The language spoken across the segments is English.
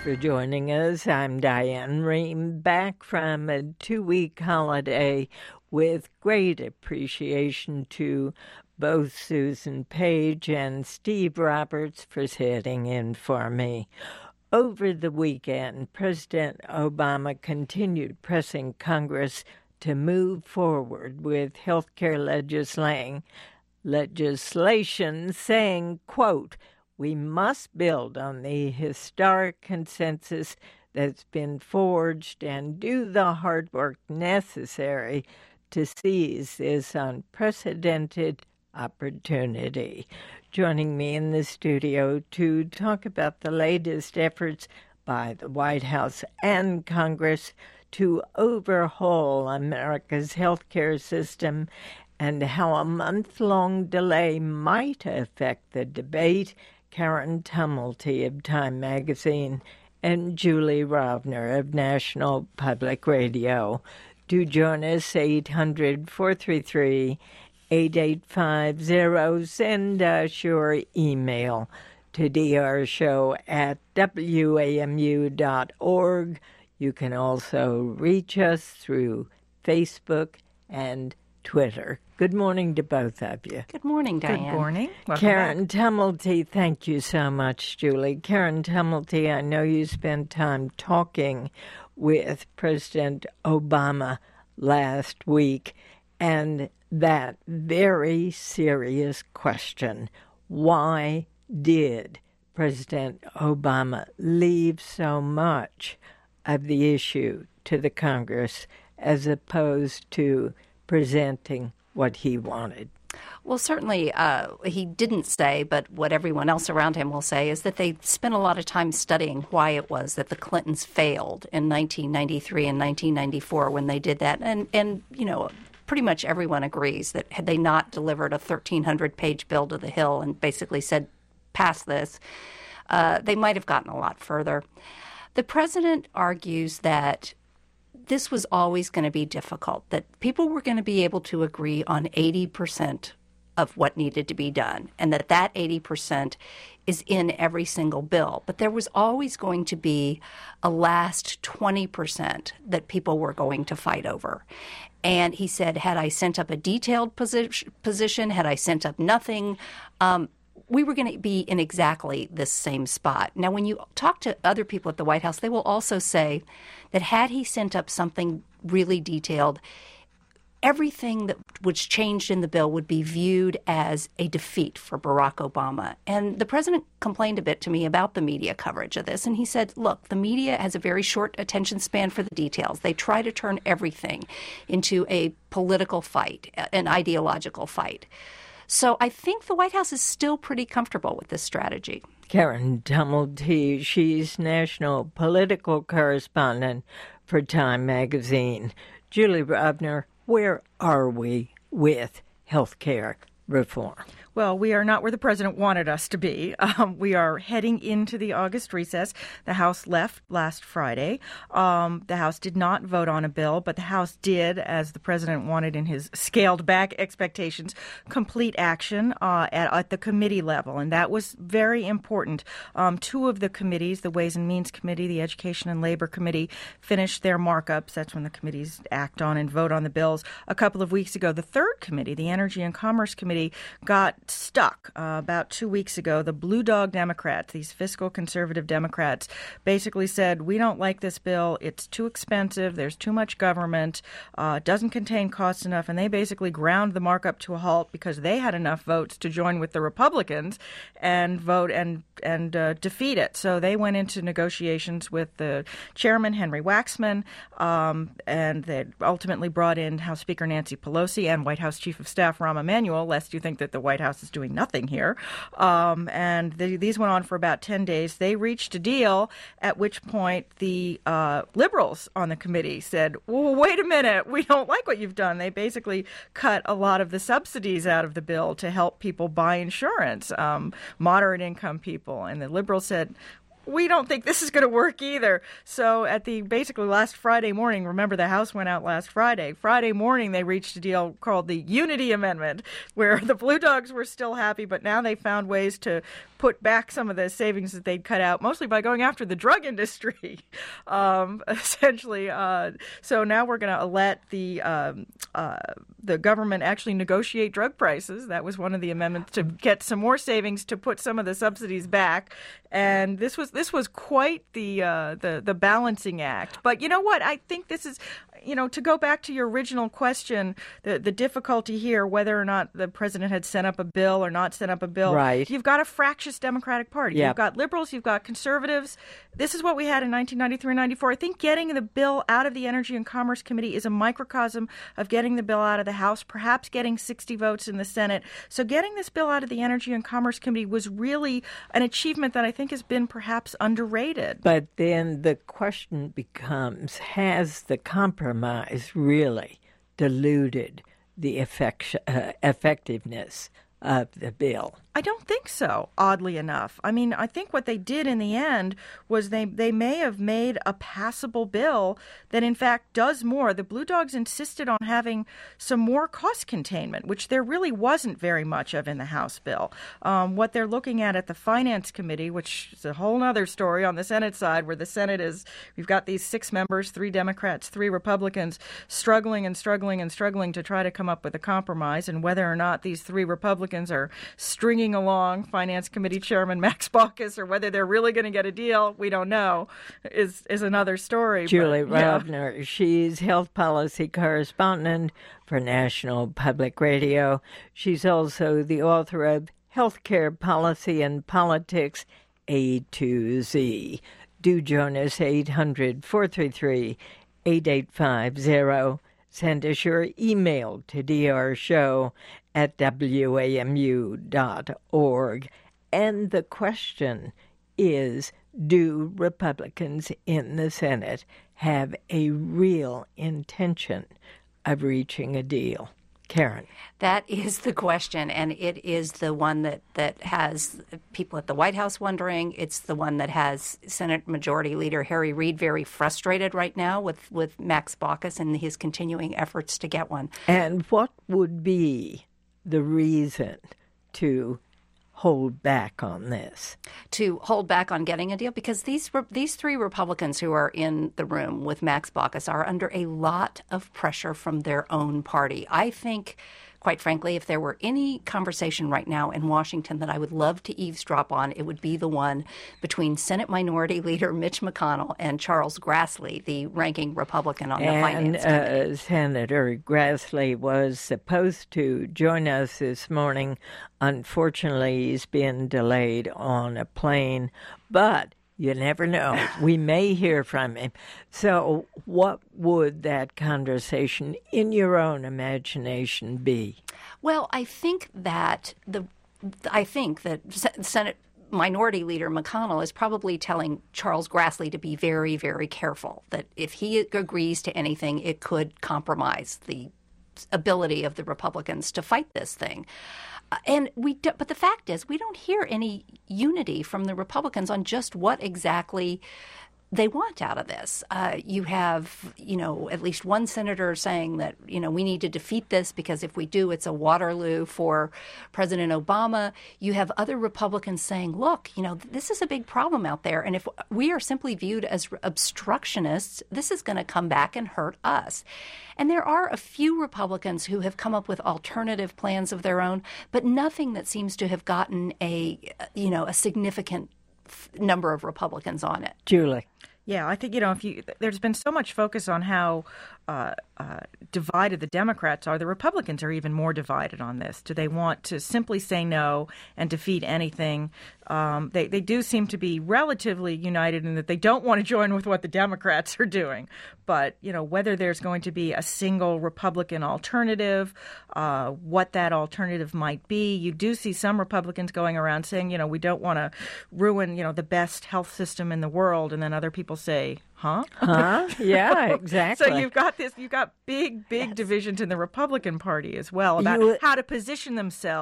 for joining us. I'm Diane Rehm, back from a 2-week holiday with great appreciation to both Susan Page and Steve Roberts for sitting in for me. Over the weekend, President Obama continued pressing Congress to move forward with health care legislation saying, quote, "We must build on the historic consensus that's been forged and do the hard work necessary to seize this unprecedented opportunity." Joining me in the studio to talk about the latest efforts by the White House and Congress to overhaul America's healthcare system and how a month-long delay might affect the debate, Karen Tumulty of Time Magazine and Julie Rovner of National Public Radio. Do join us, 800-433-8850. Send us your email to drshow@wamu.org. You can also reach us through Facebook and Twitter. Good morning to both of you. Good morning, Diane. Good morning. Welcome Karen back. Tumulty, thank you so much, Julie. Karen Tumulty, I know you spent time talking with President Obama last week, and that very serious question, why did President Obama leave so much of the issue to the Congress as opposed to presenting what he wanted? Well, certainly he didn't say, but what everyone else around him will say is that they spent a lot of time studying why it was that the Clintons failed in 1993 and 1994 when they did that. And you know, pretty much everyone agrees that had they not delivered a 1,300-page bill to the Hill and basically said, pass this, they might have gotten a lot further. The president argues that this was always going to be difficult, that people were going to be able to agree on 80% of what needed to be done, and that 80% is in every single bill. But there was always going to be a last 20% that people were going to fight over. And he said, had I sent up a detailed position, had I sent up nothing, we were going to be in exactly this same spot. Now, when you talk to other people at the White House, they will also say that had he sent up something really detailed, everything that was changed in the bill would be viewed as a defeat for Barack Obama. And the president complained a bit to me about the media coverage of this. And he said, look, the media has a very short attention span for the details. They try to turn everything into a political fight, an ideological fight. So I think the White House is still pretty comfortable with this strategy. Karen Tumulty, she's national political correspondent for Time Magazine. Julie Rovner, where are we with health care reform? Well, we are not where the president wanted us to be. We are heading into the August recess. The House left last Friday. The House did not vote on a bill, but the House did, as the president wanted in his scaled-back expectations, complete action at the committee level, and that was very important. Two of the committees, the Ways and Means Committee, the Education and Labor Committee, finished their markups. That's when the committees act on and vote on the bills. A couple of weeks ago, the third committee, the Energy and Commerce Committee, got stuck about 2 weeks ago. The Blue Dog Democrats, these fiscal conservative Democrats, basically said, we don't like this bill. It's too expensive. There's too much government. It doesn't contain costs enough. And they basically ground the markup to a halt because they had enough votes to join with the Republicans and vote and defeat it. So they went into negotiations with the chairman, Henry Waxman, and they ultimately brought in House Speaker Nancy Pelosi and White House Chief of Staff Rahm Emanuel, lest you think that the White House is doing nothing here. These went on for about 10 days. They reached a deal, at which point the liberals on the committee said, well, wait a minute, we don't like what you've done. They basically cut a lot of the subsidies out of the bill to help people buy insurance, moderate income people. And the liberals said, we don't think this is going to work either. So at the basically last Friday morning, remember the House went out last Friday. Friday morning, they reached a deal called the Unity Amendment, where the Blue Dogs were still happy, but now they found ways to put back some of the savings that they'd cut out, mostly by going after the drug industry, essentially. So now we're going to let the government actually negotiate drug prices. That was one of the amendments to get some more savings to put some of the subsidies back. And this was quite the balancing act. But you know what? I think this is, to go back to your original question, the difficulty here, whether or not the president had sent up a bill or not sent up a bill. Right. You've got a fractious Democratic Party. Yep. You've got liberals. You've got conservatives. This is what we had in 1993 and 94. I think getting the bill out of the Energy and Commerce Committee is a microcosm of getting the bill out of the House, perhaps getting 60 votes in the Senate. So getting this bill out of the Energy and Commerce Committee was really an achievement that I think has been perhaps underrated. But then the question becomes, has the compromise really diluted the effectiveness of the bill? I don't think so, oddly enough. I mean, I think what they did in the end was they may have made a passable bill that, in fact, does more. The Blue Dogs insisted on having some more cost containment, which there really wasn't very much of in the House bill. What they're looking at the Finance Committee, which is a whole other story on the Senate side, where the Senate we've got these 6 members, 3 Democrats, 3 Republicans, struggling to try to come up with a compromise, and whether or not these 3 Republicans are stringing along Finance Committee Chairman Max Baucus, or whether they're really going to get a deal, we don't know, is another story. Julie Rovner, she's health policy correspondent for National Public Radio. She's also the author of Healthcare Policy and Politics A to Z. Do join us, 800-433-8850. Send us your email to drashow@wamu.org. And the question is, do Republicans in the Senate have a real intention of reaching a deal? Karen. That is the question, and it is the one that has people at the White House wondering. It's the one that has Senate Majority Leader Harry Reid very frustrated right now with Max Baucus and his continuing efforts to get one. And what would be the reason to hold back on this? To hold back on getting a deal? Because these 3 Republicans who are in the room with Max Baucus are under a lot of pressure from their own party. I think, quite frankly, if there were any conversation right now in Washington that I would love to eavesdrop on, it would be the one between Senate Minority Leader Mitch McConnell and Charles Grassley, the ranking Republican on the Finance Committee. Senator Grassley was supposed to join us this morning. Unfortunately, he's been delayed on a plane, but you never know. We may hear from him. So what would that conversation, in your own imagination, be? Well, I think that Senate Minority Leader McConnell is probably telling Charles Grassley to be very, very careful, that if he agrees to anything, it could compromise the ability of the Republicans to fight this thing. But the fact is, we don't hear any unity from the Republicans on just what exactly they want out of this. You have, at least one senator saying that, we need to defeat this because if we do, it's a Waterloo for President Obama. You have other Republicans saying, look, this is a big problem out there. And if we are simply viewed as obstructionists, this is going to come back and hurt us. And there are a few Republicans who have come up with alternative plans of their own, but nothing that seems to have gotten a significant number of Republicans on it. Julie. Yeah, I think, there's been so much focus on how divided the Democrats are. The Republicans are even more divided on this. Do they want to simply say no and defeat anything? They do seem to be relatively united in that they don't want to join with what the Democrats are doing. But, whether there's going to be a single Republican alternative, what that alternative might be. You do see some Republicans going around saying, we don't want to ruin, the best health system in the world. And then other people say, huh? Yeah, exactly. So you've got big yes. divisions in the Republican Party as well about how to position themselves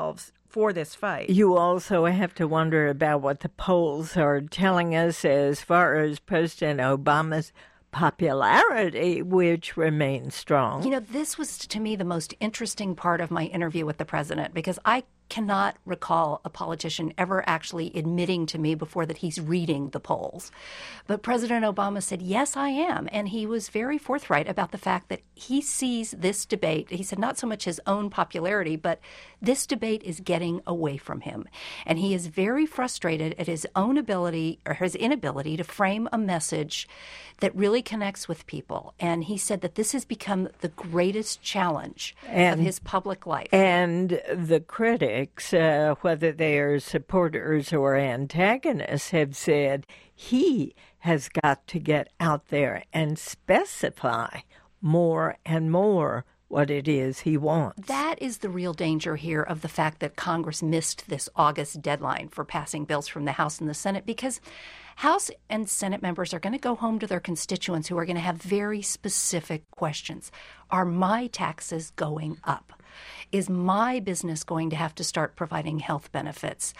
for this fight. You also have to wonder about what the polls are telling us as far as President Obama's popularity, which remains strong. You know, this was, to me, the most interesting part of my interview with the president, because I cannot recall a politician ever actually admitting to me before that he's reading the polls. But President Obama said, yes, I am. And he was very forthright about the fact that he sees this debate. He said not so much his own popularity, but this debate is getting away from him. And he is very frustrated at his own ability or his inability to frame a message that really connects with people. And he said that this has become the greatest challenge of his public life. And the critics, whether they are supporters or antagonists, have said he has got to get out there and specify more and more what it is he wants. That is the real danger here of the fact that Congress missed this August deadline for passing bills from the House and the Senate, because House and Senate members are going to go home to their constituents who are going to have very specific questions. Are my taxes going up? Is my business going to have to start providing health benefits?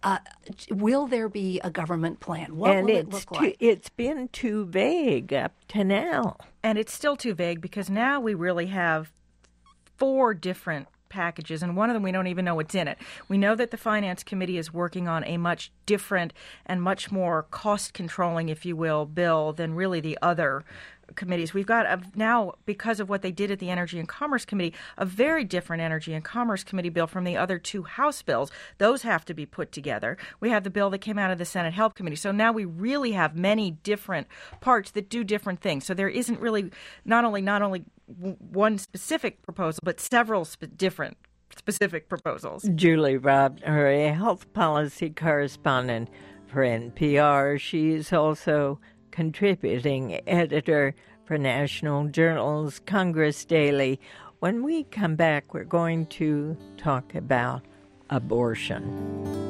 Will there be a government plan? What will it look like? It's been too vague up to now. And it's still too vague because now we really have 4 different packages, and one of them we don't even know what's in it. We know that the Finance Committee is working on a much different and much more cost-controlling, if you will, bill than really the other committees. We've got now, because of what they did at the Energy and Commerce Committee, a very different Energy and Commerce Committee bill from the other 2 House bills. Those have to be put together. We have the bill that came out of the Senate Health Committee. So now we really have many different parts that do different things. So there isn't really not only one specific proposal, but several different specific proposals. Julie Robner, a health policy correspondent for NPR. She is also contributing editor for National Journal's Congress Daily. When we come back, we're going to talk about abortion.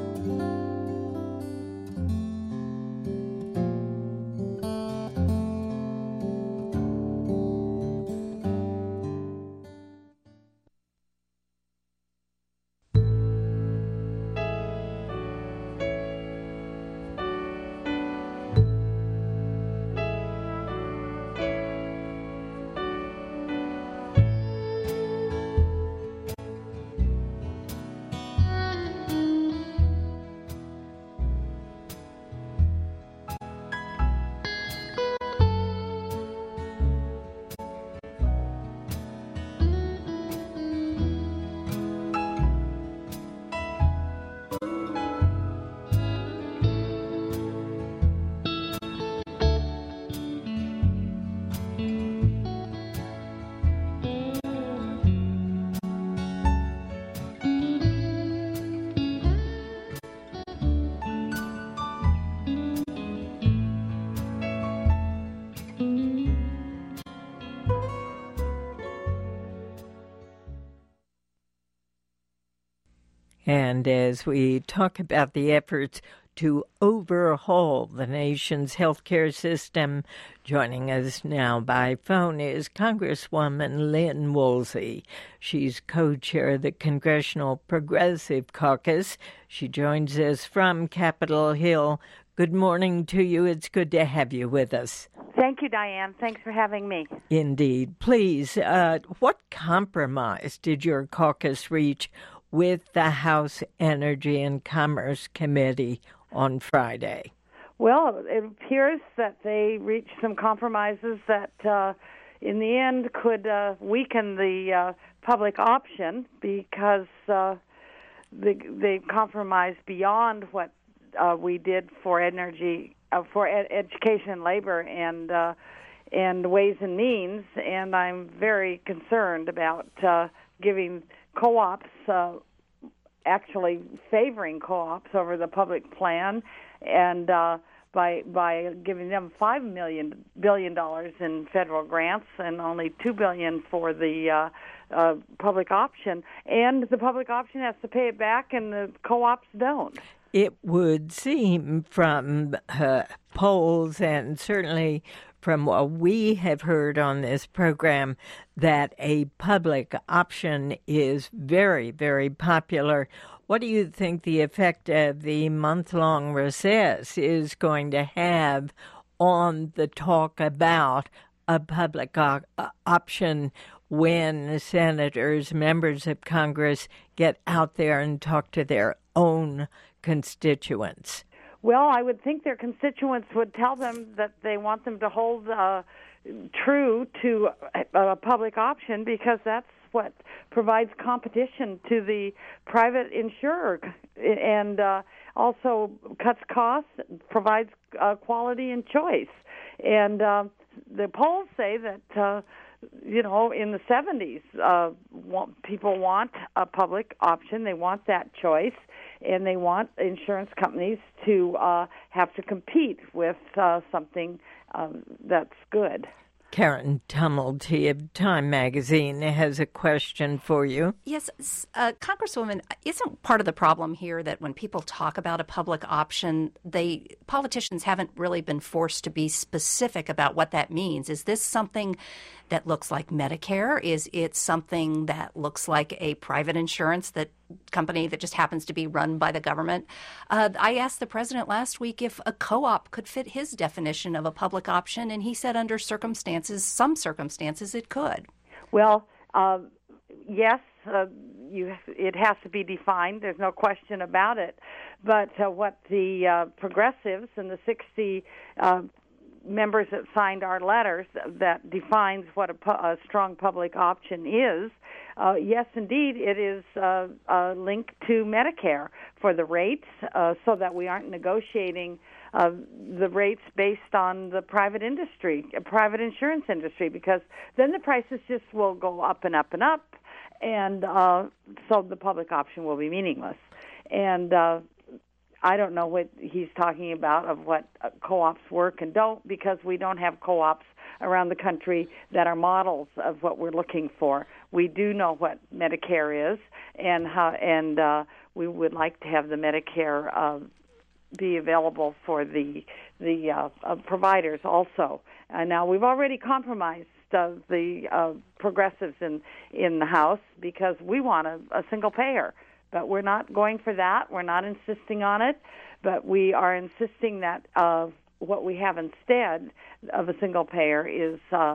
And as we talk about the efforts to overhaul the nation's healthcare system, joining us now by phone is Congresswoman Lynn Woolsey. She's co-chair of the Congressional Progressive Caucus. She joins us from Capitol Hill. Good morning to you. It's good to have you with us. Thank you, Diane. Thanks for having me. Indeed. Please, what compromise did your caucus reach with the House Energy and Commerce Committee on Friday? Well, it appears that they reached some compromises that in the end could weaken the public option, because they compromised beyond what we did for energy, for education and labor, and ways and means. And I'm very concerned about giving co-ops, actually favoring co-ops over the public plan, and by giving them $5 billion in federal grants and only $2 billion for the public option. And the public option has to pay it back, and the co-ops don't. It would seem from polls and certainly from what we have heard on this program, that a public option is very, very popular. What do you think the effect of the month-long recess is going to have on the talk about a public option when senators, members of Congress, get out there and talk to their own constituents? Well, I would think their constituents would tell them that they want them to hold true to a public option, because that's what provides competition to the private insurer and also cuts costs, provides quality and choice. And the polls say that, in the 70s, people want a public option. They want that choice, and they want insurance companies to have to compete with something that's good. Karen Tumulty of Time Magazine has a question for you. Yes, Congresswoman, isn't part of the problem here that when people talk about a public option, politicians haven't really been forced to be specific about what that means? Is this something that looks like Medicare? Is it something that looks like a private insurance company that just happens to be run by the government? I asked the president last week if a co-op could fit his definition of a public option, and he said under some circumstances it could. Well, yes, it has to be defined. There's no question about it. But what the progressives and the 60 members that signed our letters that defines what a strong public option is, yes, indeed, it is linked to Medicare for the rates, so that we aren't negotiating the rates based on the private insurance industry, because then the prices just will go up and up and up, and so the public option will be meaningless. And I don't know what he's talking about of what co-ops work and don't, because we don't have co-ops around the country that are models of what we're looking for. We do know what Medicare is, and we would like to have the Medicare be available for the providers also. Now, we've already compromised the progressives in the House, because we want a single payer. But we're not going for that. We're not insisting on it. But we are insisting that what we have instead of a single payer is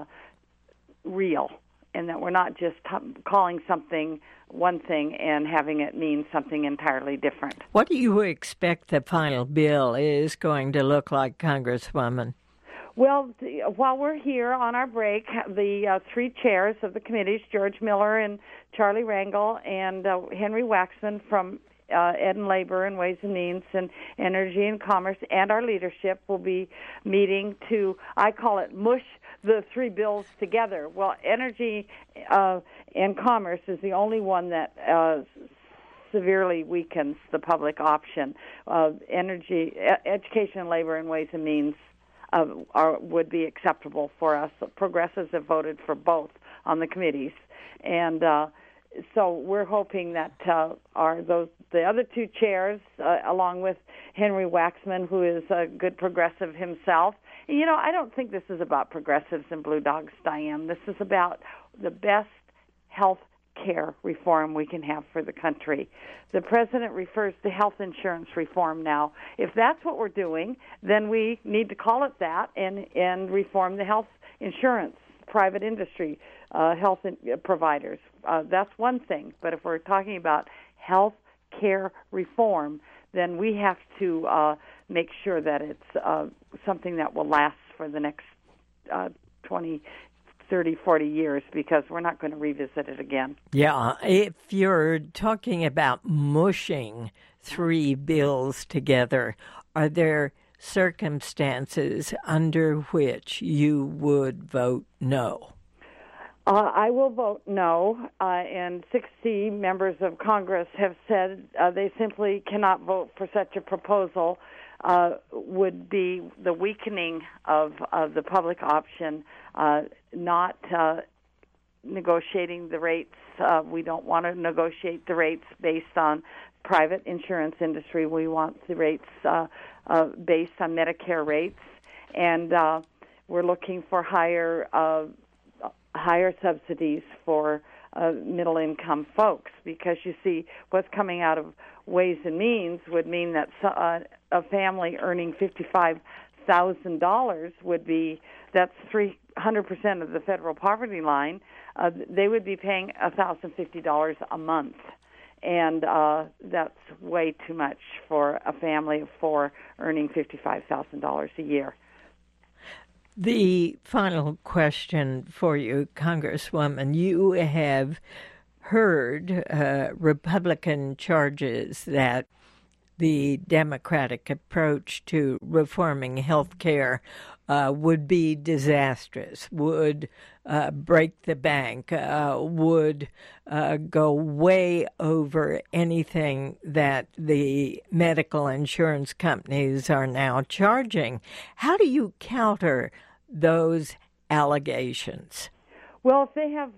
real, and that we're not just calling something one thing and having it mean something entirely different. What do you expect the final bill is going to look like, Congresswoman? Well, while we're here on our break, the three chairs of the committees, George Miller and Charlie Rangel and Henry Waxman from Ed and Labor and Ways and Means and Energy and Commerce, and our leadership will be meeting to, I call it, mush the three bills together. Well, Energy and Commerce is the only one that severely weakens the public option. Education and Labor and Ways and Means would be acceptable for us. Progressives have voted for both on the committees, and so we're hoping that the other two chairs, along with Henry Waxman, who is a good progressive himself. I don't think this is about progressives and blue dogs, Diane. This is about the best health care reform we can have for the country. The president refers to health insurance reform now. If that's what we're doing, then we need to call it that and reform the health insurance, private industry, health providers. That's one thing. But if we're talking about health care reform, then we have to make sure that it's something that will last for the next 20, 30, 40 years, because we're not going to revisit it again. Yeah, if you're talking about mushing three bills together, are there circumstances under which you would vote no? I will vote no, and 60 members of Congress have said they simply cannot vote for such a proposal. Would be the weakening of the public option, not negotiating the rates. We don't want to negotiate the rates based on private insurance industry. We want the rates based on Medicare rates, and we're looking for higher subsidies for middle-income folks, because you see what's coming out of Ways and Means would mean that a family earning $55,000 would be, that's 300% of the federal poverty line. They would be paying $1,050 a month, and that's way too much for a family of four earning $55,000 a year. The final question for you, Congresswoman. You have heard Republican charges that the Democratic approach to reforming health care would be disastrous, would break the bank, would go way over anything that the medical insurance companies are now charging. How do you counter those allegations? Well,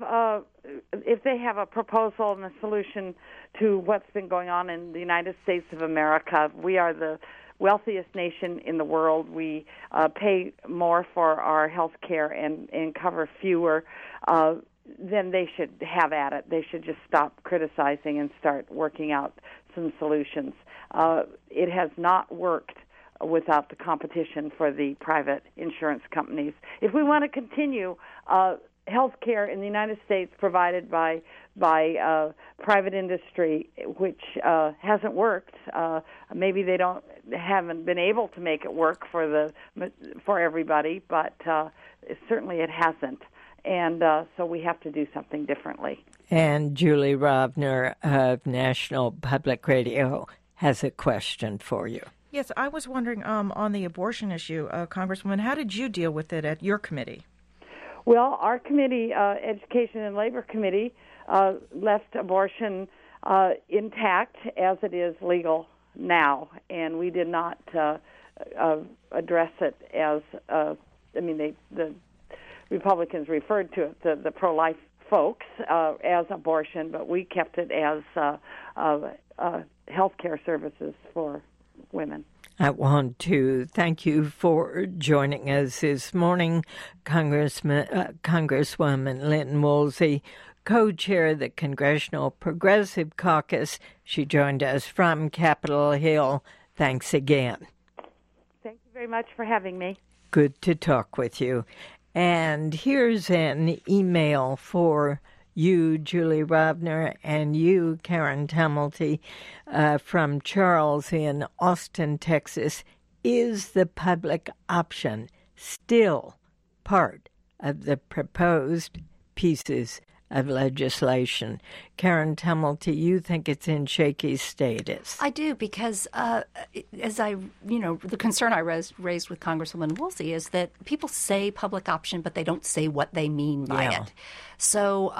if they have a proposal and a solution to what's been going on in the United States of America, we are the wealthiest nation in the world. We pay more for our health care and cover fewer. Then they should have at it. They should just stop criticizing and start working out some solutions. It has not worked without the competition for the private insurance companies. If we want to continue health care in the United States provided by private industry, which hasn't worked, maybe they haven't been able to make it work for everybody, but certainly it hasn't. And so we have to do something differently. And Julie Rovner of National Public Radio has a question for you. Yes, I was wondering on the abortion issue, Congresswoman, how did you deal with it at your committee? Well, our committee, Education and Labor Committee, left abortion intact as it is legal now, and we did not address it as, the Republicans referred to it, the pro-life folks, as abortion, but we kept it as health care services for women. I want to thank you for joining us this morning, Congresswoman Lynn Woolsey, co-chair of the Congressional Progressive Caucus. She joined us from Capitol Hill. Thanks again. Thank you very much for having me. Good to talk with you. And here's an email for you, Julie Rovner, and you, Karen Tumulty, from Charles in Austin, Texas. Is the public option still part of the proposed pieces of legislation? Karen Tumulty, you think it's in shaky status. I do, because the concern I raised with Congresswoman Woolsey is that people say public option, but they don't say what they mean by it. So,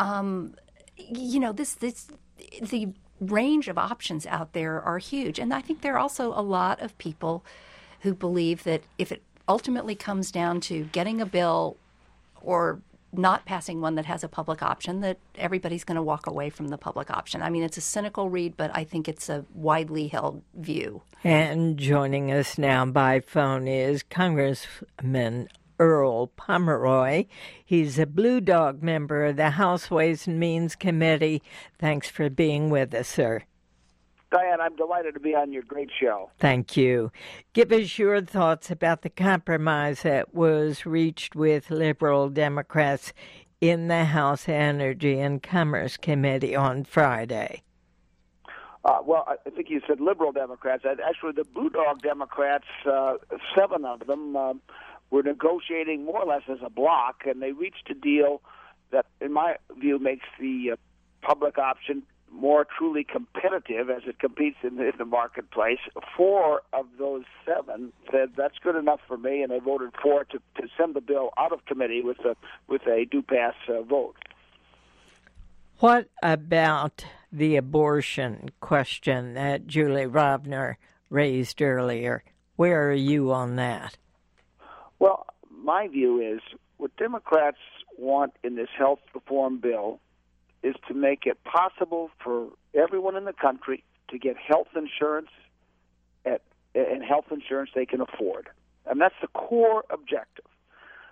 the range of options out there are huge. And I think there are also a lot of people who believe that if it ultimately comes down to getting a bill or not passing one that has a public option, that everybody's going to walk away from the public option. I mean, it's a cynical read, but I think it's a widely held view. And joining us now by phone is Congressman Earl Pomeroy. He's a Blue Dog member of the House Ways and Means Committee. Thanks for being with us, sir. Diane, I'm delighted to be on your great show. Thank you. Give us your thoughts about the compromise that was reached with liberal Democrats in the House Energy and Commerce Committee on Friday. Well, I think you said liberal Democrats. Actually, the Blue Dog Democrats, 7 of them, were negotiating more or less as a bloc, and they reached a deal that, in my view, makes the public option more truly competitive as it competes in the marketplace. 4 of those 7 said that's good enough for me, and they voted for to send the bill out of committee with a do-pass vote. What about the abortion question that Julie Rovner raised earlier? Where are you on that? Well, my view is what Democrats want in this health reform bill is to make it possible for everyone in the country to get health insurance and health insurance they can afford. And that's the core objective.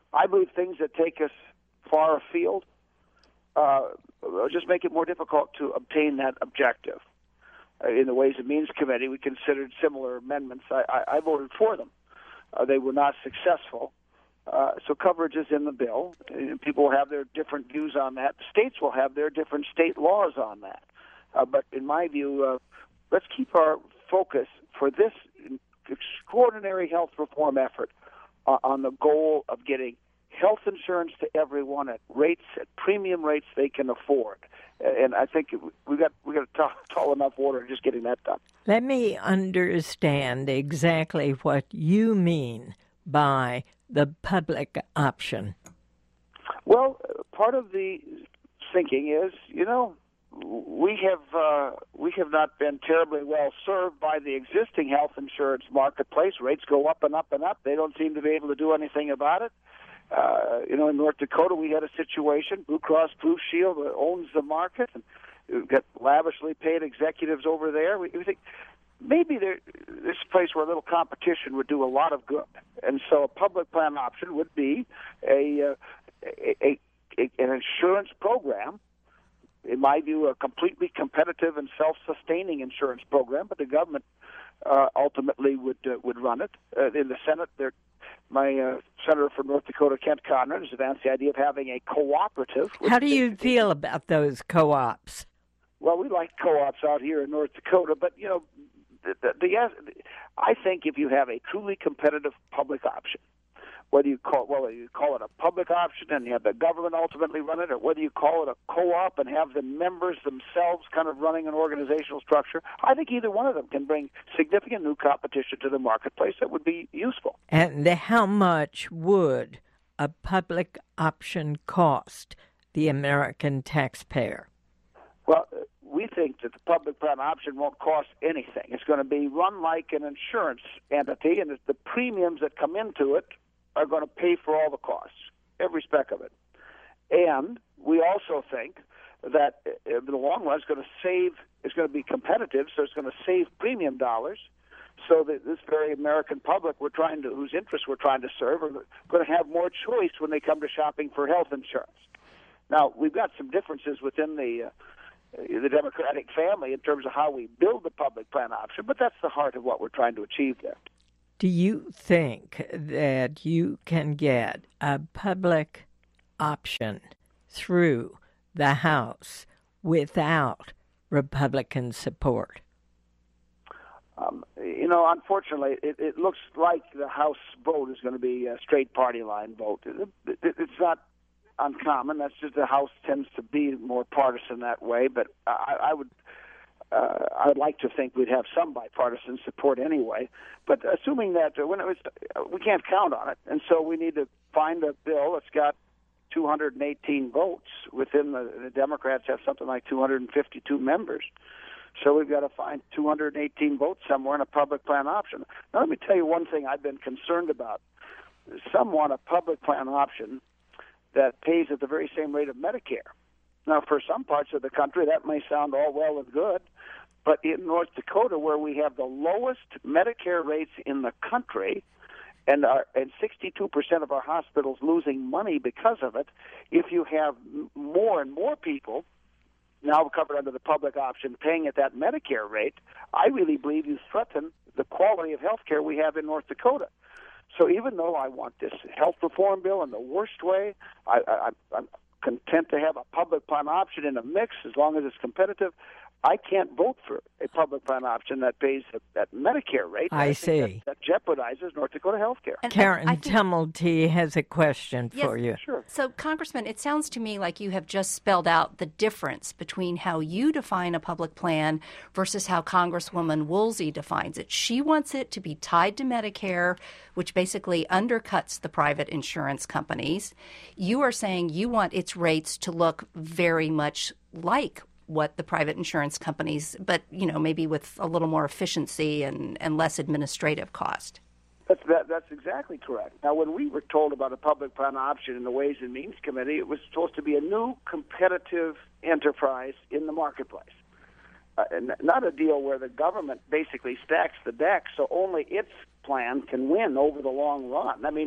I believe things that take us far afield just make it more difficult to obtain that objective. In the Ways and Means Committee, we considered similar amendments. I voted for them. They were not successful. So coverage is in the bill. People will have their different views on that. States will have their different state laws on that. But in my view, let's keep our focus for this extraordinary health reform effort on the goal of getting health insurance to everyone at premium rates they can afford. And I think we got a tall enough order in just getting that done. Let me understand exactly what you mean by the public option. Well, part of the thinking is, we have not been terribly well served by the existing health insurance marketplace. Rates go up and up and up. They don't seem to be able to do anything about it. In North Dakota, we had a situation. Blue Cross Blue Shield owns the market, and we've got lavishly paid executives over there. We think maybe this place where a little competition would do a lot of good. And so a public plan option would be an insurance program, in my view, a completely competitive and self-sustaining insurance program, but the government ultimately would run it. In the Senate, my senator from North Dakota, Kent Conrad, has advanced the idea of having a cooperative. How do you feel about those co-ops? Well, we like co-ops out here in North Dakota, but, I think if you have a truly competitive public option, whether you call it a public option and you have the government ultimately run it, or whether you call it a co-op and have the members themselves kind of running an organizational structure, I think either one of them can bring significant new competition to the marketplace that would be useful. And how much would a public option cost the American taxpayer? Well, we think that the public plan option won't cost anything. It's going to be run like an insurance entity, and the premiums that come into it are going to pay for all the costs, every speck of it. And we also think that in the long run it's going to be competitive, so it's going to save premium dollars, so that this very American public whose interests we're trying to serve are going to have more choice when they come to shopping for health insurance. Now, we've got some differences within the Democratic family in terms of how we build the public plan option, but that's the heart of what we're trying to achieve there. Do you think that you can get a public option through the House without Republican support? Unfortunately, it looks like the House vote is going to be a straight party line vote. It's not uncommon. That's just the House tends to be more partisan that way, but I'd like to think we'd have some bipartisan support anyway. But assuming that we can't count on it, and so we need to find a bill that's got 218 votes. Within the Democrats have something like 252 members. So we've got to find 218 votes somewhere in a public plan option. Now, let me tell you one thing I've been concerned about. Some want a public plan option that pays at the very same rate of Medicare. Now, for some parts of the country, that may sound all well and good, but in North Dakota, where we have the lowest Medicare rates in the country, and 62% of our hospitals losing money because of it, if you have more and more people now covered under the public option paying at that Medicare rate, I really believe you threaten the quality of health care we have in North Dakota. So even though I want this health reform bill in the worst way, I'm content to have a public plan option in a mix as long as it's competitive. I can't vote for a public plan option that pays at Medicare rate. I see. That jeopardizes North Dakota health care. Karen Tumulty has a question for you. Sure. So, Congressman, it sounds to me like you have just spelled out the difference between how you define a public plan versus how Congresswoman Woolsey defines it. She wants it to be tied to Medicare, which basically undercuts the private insurance companies. You are saying you want its rates to look very much like what the private insurance companies, but, maybe with a little more efficiency and less administrative cost. That's exactly correct. Now, when we were told about a public plan option in the Ways and Means Committee, it was supposed to be a new competitive enterprise in the marketplace. Not a deal where the government basically stacks the deck so only its plan can win over the long run. I mean,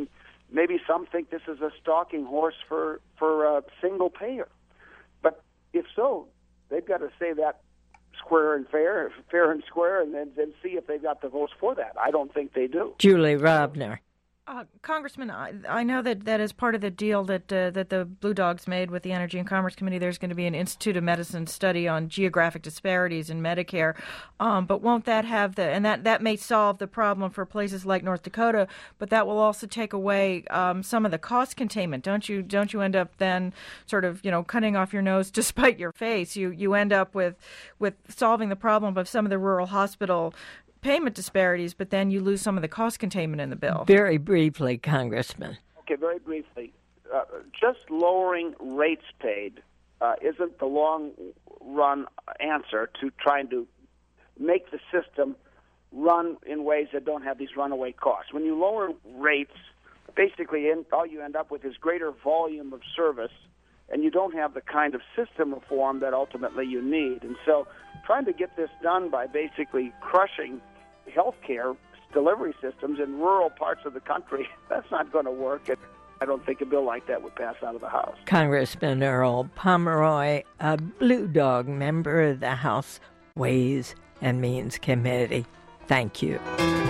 maybe some think this is a stalking horse for a single payer. But if so, they've got to say that fair and square, and then see if they've got the votes for that. I don't think they do. Julie Robner. Congressman, I know that as part of the deal that the Blue Dogs made with the Energy and Commerce Committee, there's going to be an Institute of Medicine study on geographic disparities in Medicare. But won't that have that may solve the problem for places like North Dakota, but that will also take away some of the cost containment. Don't you end up then sort of, cutting off your nose to spite your face? You end up with solving the problem of some of the rural hospital payment disparities, but then you lose some of the cost containment in the bill. Very briefly, Congressman. Okay, very briefly. Just lowering rates paid isn't the long-run answer to trying to make the system run in ways that don't have these runaway costs. When you lower rates, basically all you end up with is greater volume of service, and you don't have the kind of system reform that ultimately you need. And so trying to get this done by basically crushing healthcare delivery systems in rural parts of the country, that's not going to work. And I don't think a bill like that would pass out of the House. Congressman Earl Pomeroy, a Blue Dog member of the House Ways and Means Committee. Thank you.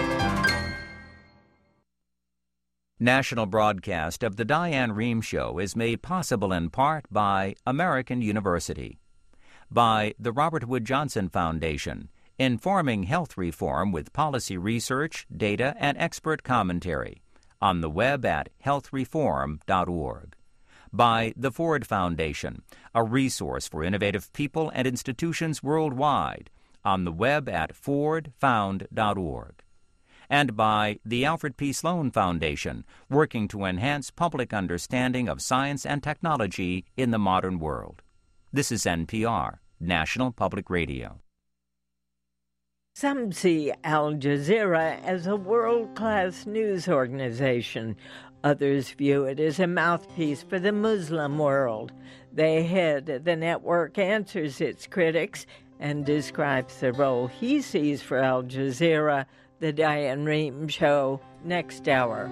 National broadcast of the Diane Rehm Show is made possible in part by American University, by the Robert Wood Johnson Foundation, informing health reform with policy research, data, and expert commentary, on the web at healthreform.org, by the Ford Foundation, a resource for innovative people and institutions worldwide, on the web at fordfound.org, and by the Alfred P. Sloan Foundation, working to enhance public understanding of science and technology in the modern world. This is NPR, National Public Radio. Some see Al Jazeera as a world-class news organization. Others view it as a mouthpiece for the Muslim world. The head of the network answers its critics and describes the role he sees for Al Jazeera. The Diane Rehm Show, next hour.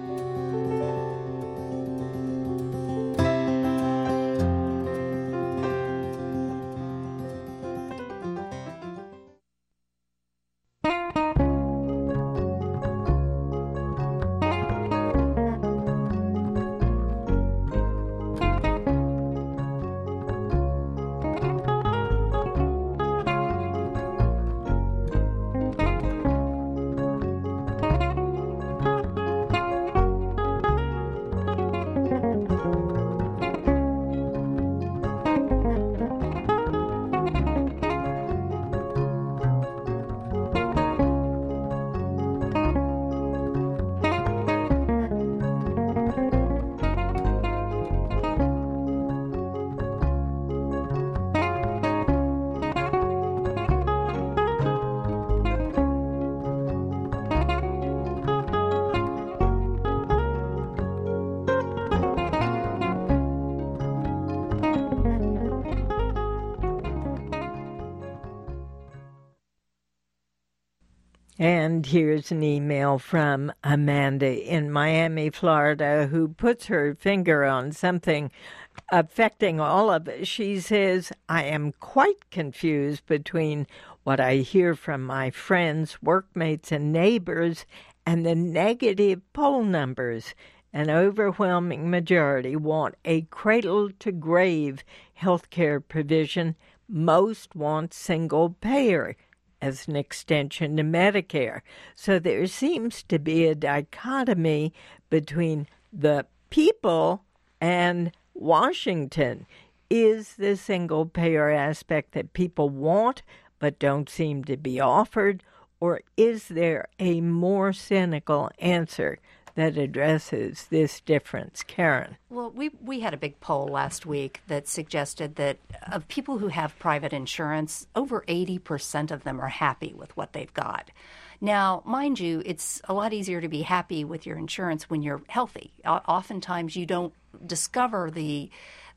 And here's an email from Amanda in Miami, Florida, who puts her finger on something affecting all of us. She says, I am quite confused between what I hear from my friends, workmates, and neighbors and the negative poll numbers. An overwhelming majority want a cradle-to-grave health care provision. Most want single-payer as an extension to Medicare. So there seems to be a dichotomy between the people and Washington. Is the single-payer aspect that people want but don't seem to be offered, or is there a more cynical answer that addresses this difference? Karen. Well, we had a big poll last week that suggested that of people who have private insurance, over 80% of them are happy with what they've got. Now, mind you, it's a lot easier to be happy with your insurance when you're healthy. Oftentimes you don't discover the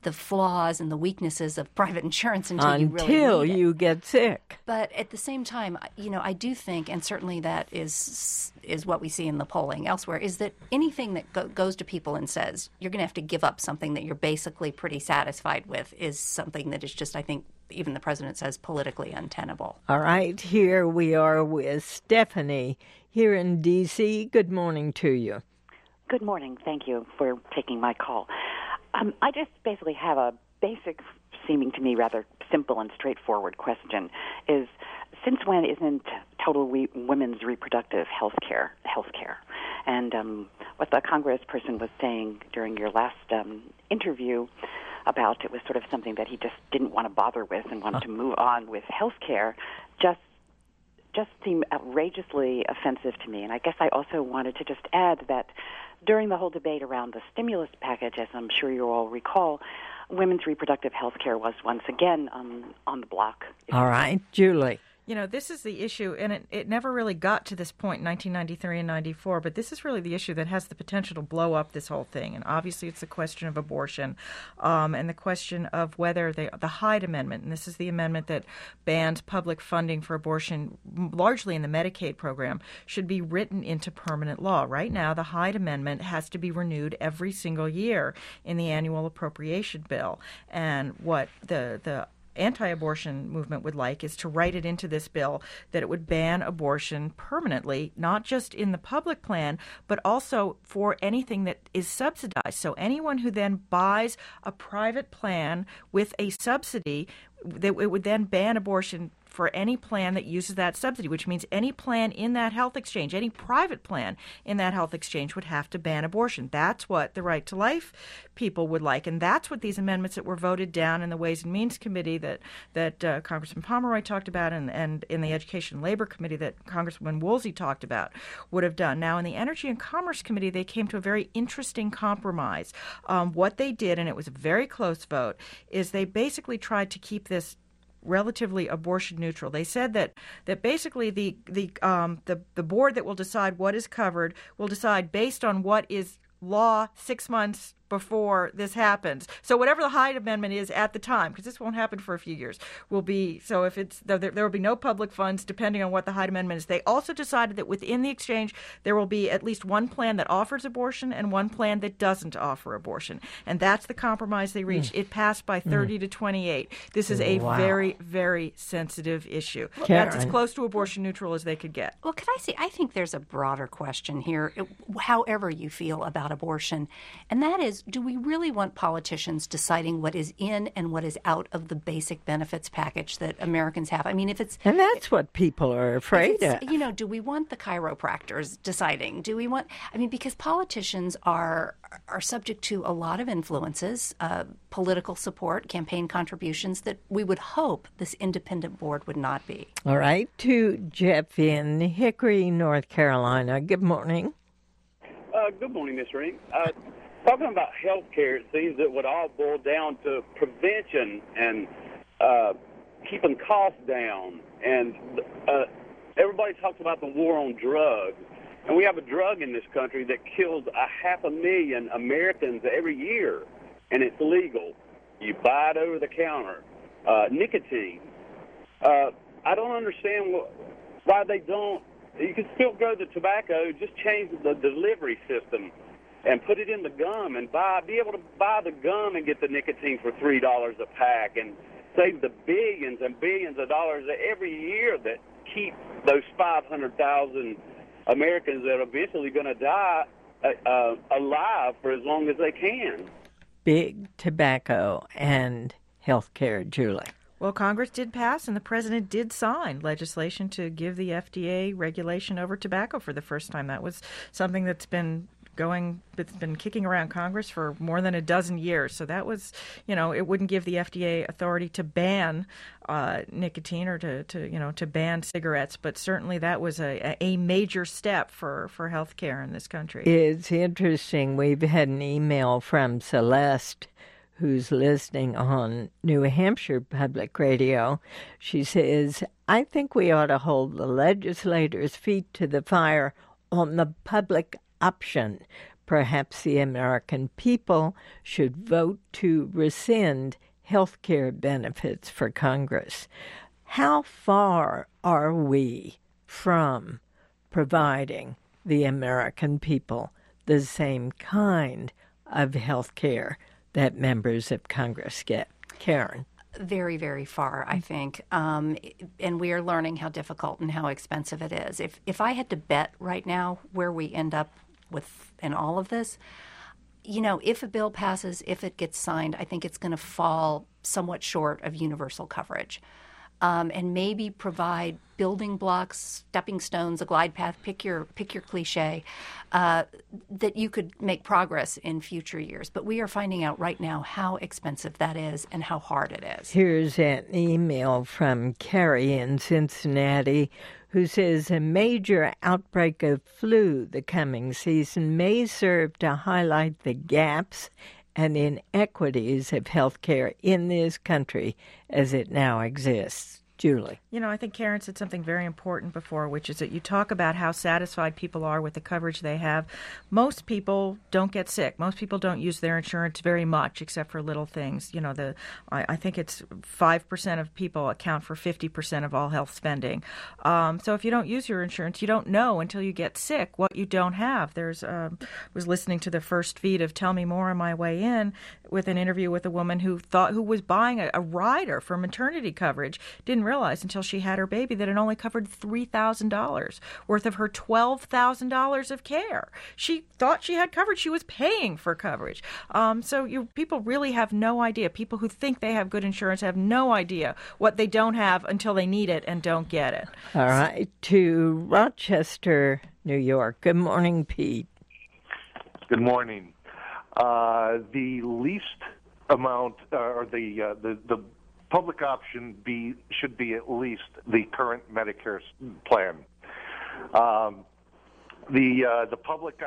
the flaws and the weaknesses of private insurance until you really need it. You get sick. But at the same time, I do think, and certainly that is what we see in the polling elsewhere, is that anything that goes to people and says you're going to have to give up something that you're basically pretty satisfied with is something that is just, I think, even the president says, politically untenable. All right, here we are with Stephanie here in D.C. Good morning to you. Good morning. Thank you for taking my call. I just basically have a basic, seeming to me rather simple and straightforward question, is since when isn't total women's reproductive health care? And what the congressperson was saying during your last interview about it was sort of something that he just didn't want to bother with and wanted to move on with health care just seemed outrageously offensive to me. And I guess I also wanted to just add that during the whole debate around the stimulus package, as I'm sure you all recall, women's reproductive health care was once again on the block. All right, Julie. This is the issue, and it never really got to this point in 1993 and 94, but this is really the issue that has the potential to blow up this whole thing. And obviously it's the question of abortion and the question of whether the Hyde Amendment, and this is the amendment that bans public funding for abortion largely in the Medicaid program, should be written into permanent law. Right now, the Hyde Amendment has to be renewed every single year in the annual appropriation bill. And what the anti-abortion movement would like is to write it into this bill that it would ban abortion permanently, not just in the public plan, but also for anything that is subsidized. So anyone who then buys a private plan with a subsidy, it would then ban abortion for any plan that uses that subsidy, which means any plan in that health exchange, any private plan in that health exchange would have to ban abortion. That's what the Right to Life people would like, and that's what these amendments that were voted down in the Ways and Means Committee that Congressman Pomeroy talked about and in the Education and Labor Committee that Congresswoman Woolsey talked about would have done. Now, in the Energy and Commerce Committee, they came to a very interesting compromise. What they did, and it was a very close vote, is they basically tried to keep this relatively abortion neutral. They said that basically the board that will decide what is covered will decide based on what is law 6 months before this happens. So whatever the Hyde Amendment is at the time, because this won't happen for a few years, will be, so if it's, there will be no public funds depending on what the Hyde Amendment is. They also decided that within the exchange, there will be at least one plan that offers abortion and one plan that doesn't offer abortion. And that's the compromise they reached. It passed by 30 to 28. This is a very, very sensitive issue. That's as close to abortion neutral as they could get. Well, could I say, I think there's a broader question here, however you feel about abortion, and that is, do we really want politicians deciding what is in and what is out of the basic benefits package that Americans have? I mean, if it's... And that's what people are afraid of. Do we want the chiropractors deciding? Do we want... I mean, because politicians are subject to a lot of influences, political support, campaign contributions that we would hope this independent board would not be. All right. To Jeff in Hickory, North Carolina. Good morning. Good morning, Ms. Ring. Talking about health care, it seems it would all boil down to prevention and keeping costs down. And everybody talks about the war on drugs. And we have a drug in this country that kills 500,000 Americans every year, and it's legal. You buy it over the counter. Nicotine. I don't understand why they don't. You can still grow the tobacco, just change the delivery system and put it in the gum and be able to buy the gum and get the nicotine for $3 a pack and save the billions and billions of dollars every year that keep those 500,000 Americans that are eventually going to die alive for as long as they can. Big tobacco and health care, Julie. Well, Congress did pass and the president did sign legislation to give the FDA regulation over tobacco for the first time. That was something that's been kicking around Congress for more than a dozen years. So that was, it wouldn't give the FDA authority to ban nicotine or to ban cigarettes, but certainly that was a major step for health care in this country. It's interesting. We've had an email from Celeste, who's listening on New Hampshire Public Radio. She says, I think we ought to hold the legislators' feet to the fire on the public option. Perhaps the American people should vote to rescind health care benefits for Congress. How far are we from providing the American people the same kind of health care that members of Congress get? Karen. Very, very far, I think. And we are learning how difficult and how expensive it is. If I had to bet right now where we end up with in all of this, if a bill passes, if it gets signed, I think it's going to fall somewhat short of universal coverage. And maybe provide building blocks, stepping stones, a glide path, pick your cliche, that you could make progress in future years. But we are finding out right now how expensive that is and how hard it is. Here's an email from Carrie in Cincinnati who says a major outbreak of flu the coming season may serve to highlight the gaps and inequities of health care in this country as it now exists. Julie. I think Karen said something very important before, which is that you talk about how satisfied people are with the coverage they have. Most people don't get sick. Most people don't use their insurance very much, except for little things. I think it's 5% of people account for 50% of all health spending. So if you don't use your insurance, you don't know until you get sick what you don't have. Was listening to the first feed of Tell Me More on my way in with an interview with a woman who was buying a rider for maternity coverage, didn't realize until she had her baby that it only covered $3,000 worth of her $12,000 of care. She thought she had coverage. She was paying for coverage. So people really have no idea. People who think they have good insurance have no idea what they don't have until they need it and don't get it. All right. To Rochester, New York. Good morning, Pete. Good morning. The least amount, or the public option should be at least the current Medicare plan. The public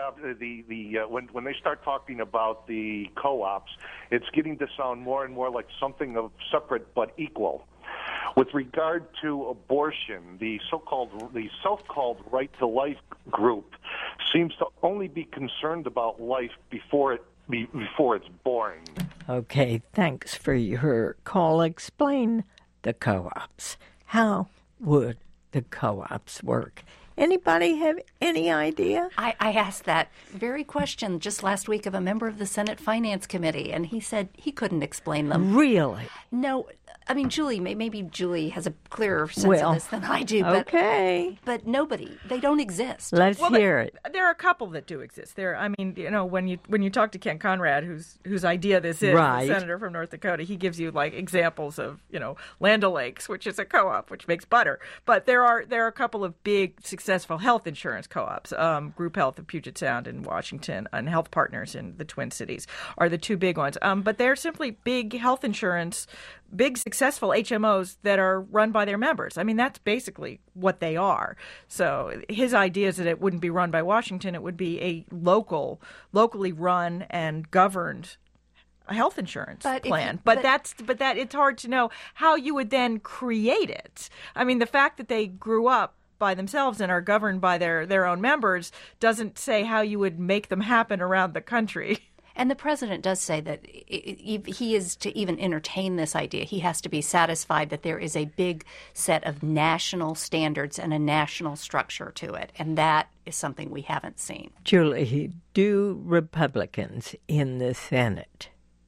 when they start talking about the co-ops, it's getting to sound more and more like something of separate but equal. With regard to abortion, the self-called Right to Life group seems to only be concerned about life before it's born. Okay, thanks for your call. Explain the co-ops. How would the co-ops work? Anybody have any idea? I asked that very question just last week of a member of the Senate Finance Committee, and he said he couldn't explain them. Really? No. I mean, maybe Julie has a clearer sense of this than I do. Okay. But nobody. They don't exist. Let's hear it. There are a couple that do exist. When you talk to Ken Conrad, whose idea this is, right, the senator from North Dakota, he gives you examples of, Land O'Lakes, which is a co-op which makes butter. But there are a couple of big successful health insurance co-ops. Group Health of Puget Sound in Washington and Health Partners in the Twin Cities are the two big ones. But they're simply big health insurance, big successful HMOs that are run by their members. I mean, that's basically what they are. So his idea is that it wouldn't be run by Washington. It would be a locally run and governed health insurance plan. But it's hard to know how you would then create it. I mean, the fact that they grew up by themselves and are governed by their own members doesn't say how you would make them happen around the country. And the president does say that he is to even entertain this idea, he has to be satisfied that there is a big set of national standards and a national structure to it. And that is something we haven't seen. Julie, do Republicans in the Senate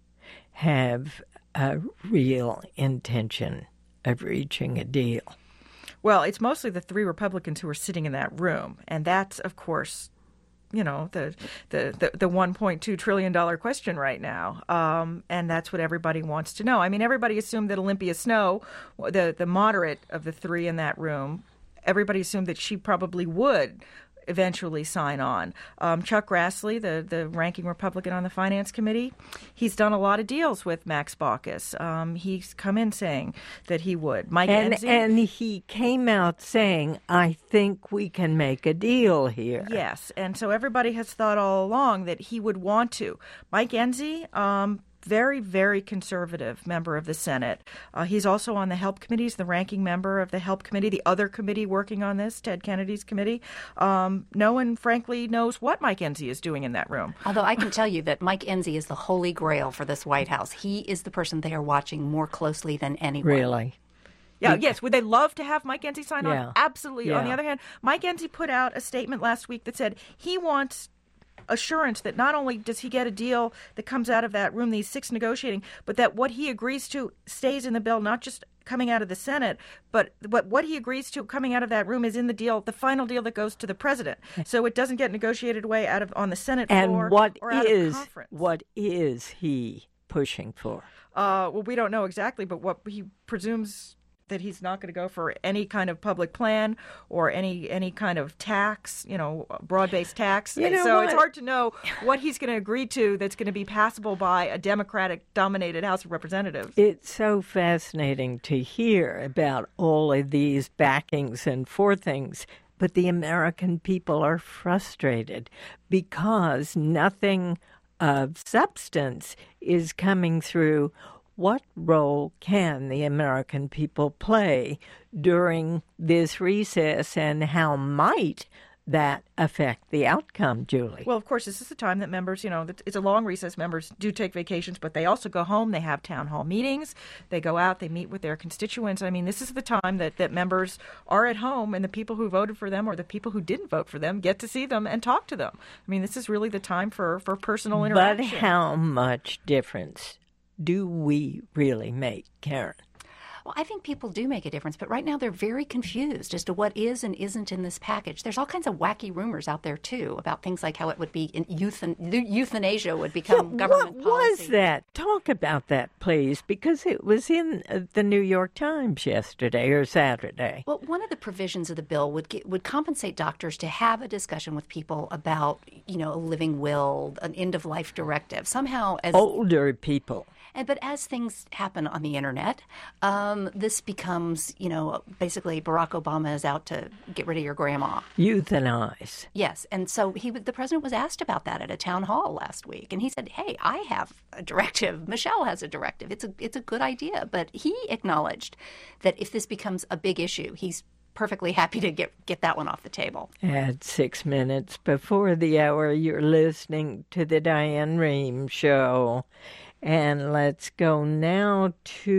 have a real intention of reaching a deal? Well, it's mostly the three Republicans who are sitting in that room. And that's, of course, the $1.2 trillion question right now. And that's what everybody wants to know. I mean, everybody assumed that Olympia Snowe, the moderate of the three in that room, everybody assumed that she probably would eventually sign on. Chuck Grassley, the ranking Republican on the Finance Committee, he's done a lot of deals with Max Baucus. He's come in saying that he would. Mike Enzi. And he came out saying, I think we can make a deal here. Yes, and so everybody has thought all along that he would want to. Mike Enzi, very, very conservative member of the Senate. He's also on the HELP committee. He's the ranking member of the HELP committee, the other committee working on this, Ted Kennedy's committee. No one, frankly, knows what Mike Enzi is doing in that room. Although I can tell you that Mike Enzi is the holy grail for this White House. He is the person they are watching more closely than anyone. Really? Yeah, yes. Would they love to have Mike Enzi sign on? Absolutely. Yeah. On the other hand, Mike Enzi put out a statement last week that said he wants assurance that not only does he get a deal that comes out of that room, these 6 negotiating, but that what he agrees to stays in the bill, not just coming out of the Senate, but what he agrees to coming out of that room is in the deal, the final deal that goes to the president. So it doesn't get negotiated away out of on the Senate floor or out of conference. What is he pushing for? Well, we don't know exactly, but what he presumes that he's not going to go for any kind of public plan or any kind of tax, broad-based tax. So it's hard to know what he's going to agree to that's going to be passable by a Democratic-dominated House of Representatives. It's so fascinating to hear about all of these backings and forthings, but the American people are frustrated because nothing of substance is coming through. What role can the American people play during this recess, and how might that affect the outcome, Julie? Well, of course, this is the time that members, it's a long recess. Members do take vacations, but they also go home. They have town hall meetings. They go out. They meet with their constituents. I mean, this is the time that members are at home, and the people who voted for them or the people who didn't vote for them get to see them and talk to them. I mean, this is really the time for personal interaction. But how much difference do we really make, Karen? Well, I think people do make a difference, but right now they're very confused as to what is and isn't in this package. There's all kinds of wacky rumors out there, too, about things like how it would be euthanasia would become government policy. What was that? Talk about that, please, because it was in the New York Times yesterday or Saturday. Well, one of the provisions of the bill would compensate doctors to have a discussion with people about, a living will, an end-of-life directive, somehow as older people. But as things happen on the internet, this becomes, basically Barack Obama is out to get rid of your grandma. Euthanize. Yes. And so the president was asked about that at a town hall last week. And he said, hey, I have a directive. Michelle has a directive. It's a good idea. But he acknowledged that if this becomes a big issue, he's perfectly happy to get that one off the table. At 6 minutes before the hour, you're listening to the Diane Rehm Show. And let's go now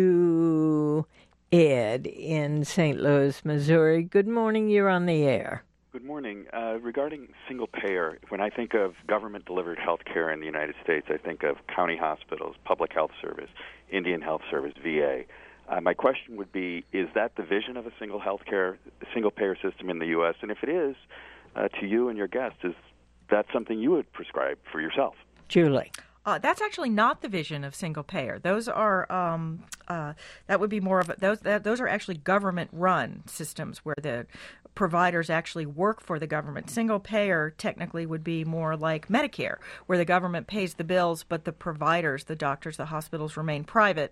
to Ed in St. Louis, Missouri. Good morning. You're on the air. Good morning. Regarding single payer, when I think of government-delivered health care in the United States, I think of county hospitals, public health service, Indian Health Service, VA. My question would be, is that the vision of a single-payer system in the U.S.? And if it is, to you and your guests, is that something you would prescribe for yourself? Julie. That's actually not the vision of single payer. Those are that would be more of those are actually government-run systems where the providers actually work for the government. Single payer technically would be more like Medicare, where the government pays the bills, but the providers, the doctors, the hospitals remain private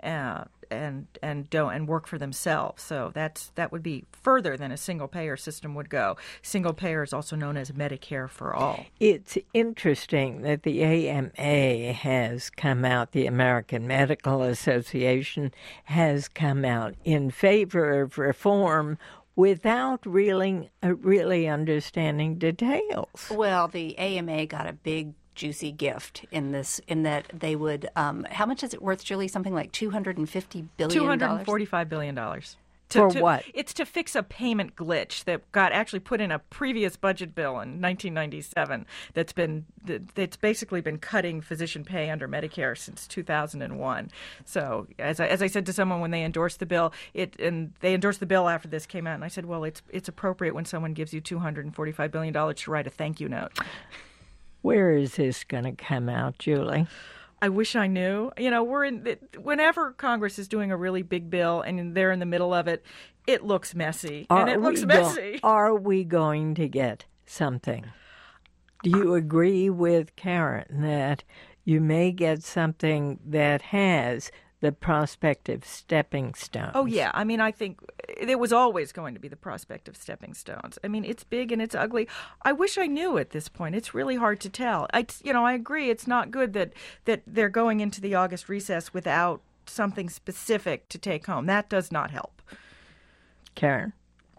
and work for themselves. So that would be further than a single payer system would go. Single payer is also known as Medicare for all. It's interesting that the AMA has come out, the American Medical Association has come out in favor of reform without really understanding details. Well, the AMA got a big juicy gift in that they would how much is it worth, Julie? Something like $250 billion? $245 billion. For what? It's to fix a payment glitch that got actually put in a previous budget bill in 1997 that's basically been cutting physician pay under Medicare since 2001. So as I said to someone when they endorsed the bill, they endorsed the bill after this came out, and I said, well, it's appropriate when someone gives you $245 billion to write a thank you note. Where is this going to come out, Julie? I wish I knew. Whenever Congress is doing a really big bill and they're in the middle of it, it looks messy. Are we going to get something? Do you agree with Karen that you may get something that has the prospective stepping stones. Oh, yeah. I mean, I think there was always going to be the prospect of stepping stones. I mean, it's big and it's ugly. I wish I knew at this point. It's really hard to tell. I agree it's not good that they're going into the August recess without something specific to take home. That does not help. Karen?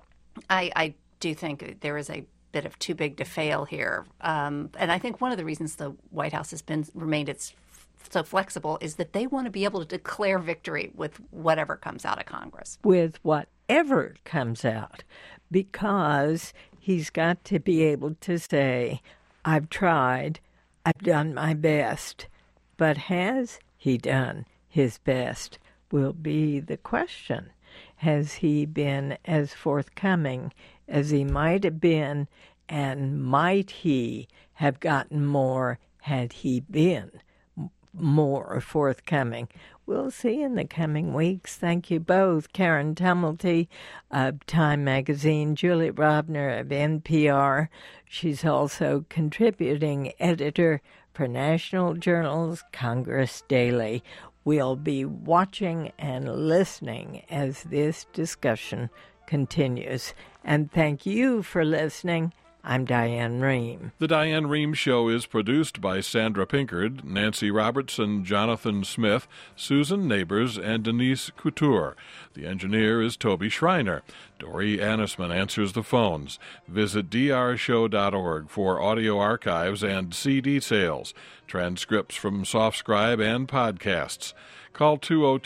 I do think there is a bit of too big to fail here. And I think one of the reasons the White House has remained so flexible is that they want to be able to declare victory with whatever comes out of Congress. With whatever comes out, because he's got to be able to say, I've tried, I've done my best. But has he done his best will be the question. Has he been as forthcoming as he might have been, and might he have gotten more had he been more forthcoming? We'll see in the coming weeks. Thank you both. Karen Tumulty of Time Magazine, Julie Robner of NPR. She's also contributing editor for National Journal's Congress Daily. We'll be watching and listening as this discussion continues. And thank you for listening. I'm Diane Rehm. The Diane Rehm Show is produced by Sandra Pinkard, Nancy Robertson, Jonathan Smith, Susan Neighbors, and Denise Couture. The engineer is Toby Schreiner. Dori Annisman answers the phones. Visit drshow.org for audio archives and CD sales, transcripts from SoftScribe and podcasts. Call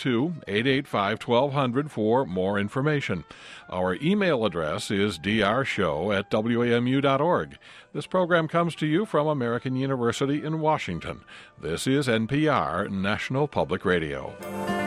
202-885-1200 for more information. Our email address is drshow@wamu.org. This program comes to you from American University in Washington. This is NPR, National Public Radio.